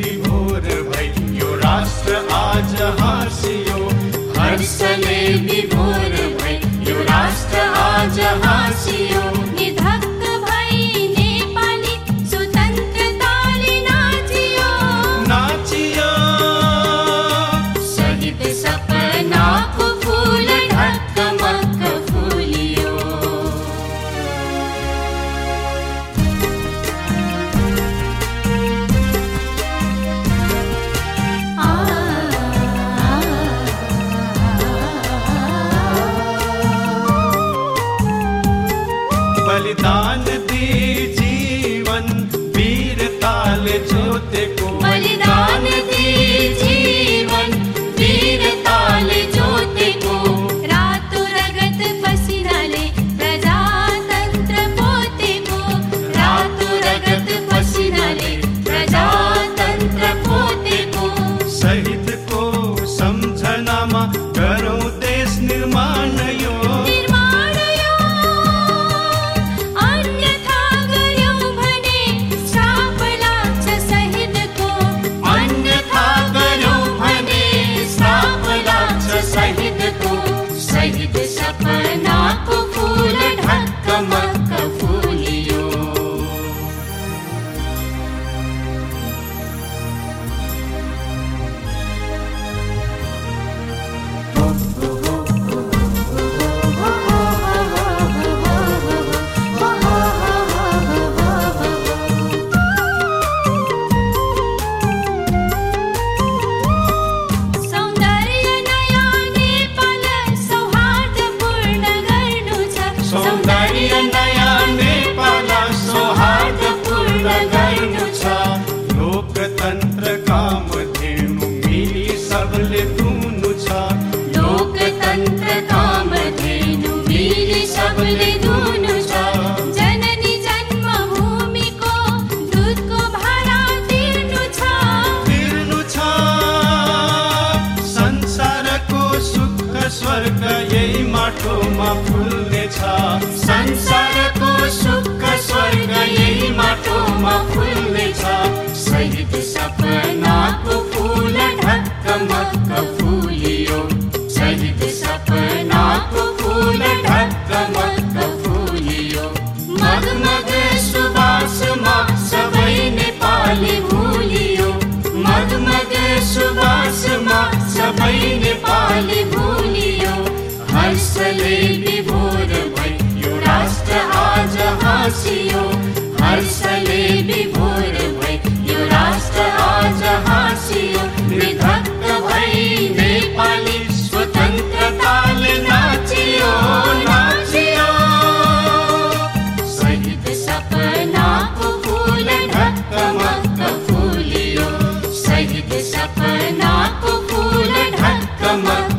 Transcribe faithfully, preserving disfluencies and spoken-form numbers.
विभोर भयो राष्ट्र आज हाँसियो, हर्षले विभोर भयो राष्ट्र आज हाँसियो। निधक्क भई नेपाली स्वतन्त्रताले नाचियो, नाचियो शहीद सपनाको फूल ढकमक्क फुलियो। बलिदान दी जीवन वीरताले ज्योतेको, बलिदान दी जीवन वीरताले ज्योतेको। रातो रगत पसिनाले प्रजातन्त्र पोतेको, रातो रगत पसिनाले प्रजातन्त्र पोतेको। शहीदको सम्झनामा गरौँ देश निर्माण यो, निर्माण यो अन्यथा गर्यौं भने श्राप लाग्छ शहीदको, अन्यथा गर्यौं भने श्राप लाग्छ शहीदको। शहीद सपनाको फूल ढकमक्क फुलियो। सौन्दर्य नयाँ नेपाल सौहार्दपूर्ण गर्नु छ, सौन्दर्य नयाँ नेपाल सौहार्दपूर्ण गर्नु छ। लोकतन्त्र कामधेनु मिली सबले दुनु छ, लोकतन्त्र कामधेनु मिली सबले दुनु छ। जननी जन्मभूमिको दुधको भारा तिर्नु छ, तिर्नु छ। संसारको सुख स्वर्ग यही माटोमा फुल्नेछ, संसारको सुख स्वर्ग यही माटोमा फुल्नेछ। शहीद सपनाको फूल ढकमक्क फुलियो, शहीद सपनाको फूल ढकमक्क फुलियो। मगमग सुबासमा सबै नेपाली भुलियो, मगमग सुबासमा सबै नेपाली भुलियो। हर्षले विभोर भयो राष्ट्र आज हाँसियो, हर्षले विभोर भयो राष्ट्र आज हाँसियो। निधक्क भई नेपाली स्वतन्त्रताले नाचियो, नाचियो शहीद सपनाको फूल ढकमक्क फुलियो, शहीद सपनाको फूल ढकमक्क